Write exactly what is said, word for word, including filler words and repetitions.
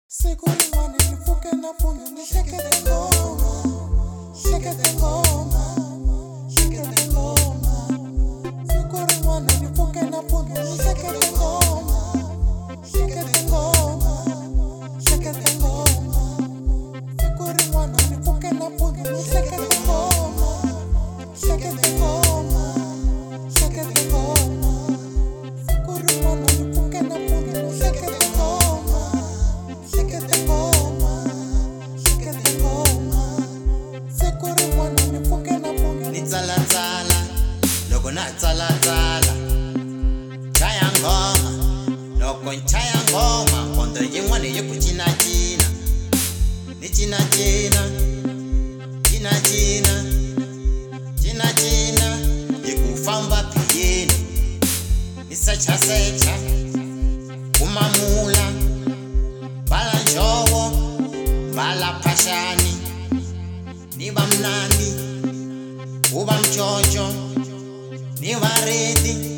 Siku limani nifuke na punyo ni shake the ngoma, shake the ngoma, shake the ngoma. Siku limani nifuke na punyo ni shake the ngoma, shake the ngoma, shake the ngoma. Siku limani nifuke na punyo ni shake the ngoma, shake the ngoma, shake the ngoma. Siku limani nifuke na punyo ni shake the ngoma. Tsala tsala, loko na tsala tsala, chaya ngoma, loko nchaya ngoma, kondo yin'wana yi ku cina cina, ni cina cina, cina cina, cina cina, yi ku famba phiyeni, ni secha secha, kumamula, bala njovo, bala phashani, ni va mnandi, uba mchocho, ni varedi.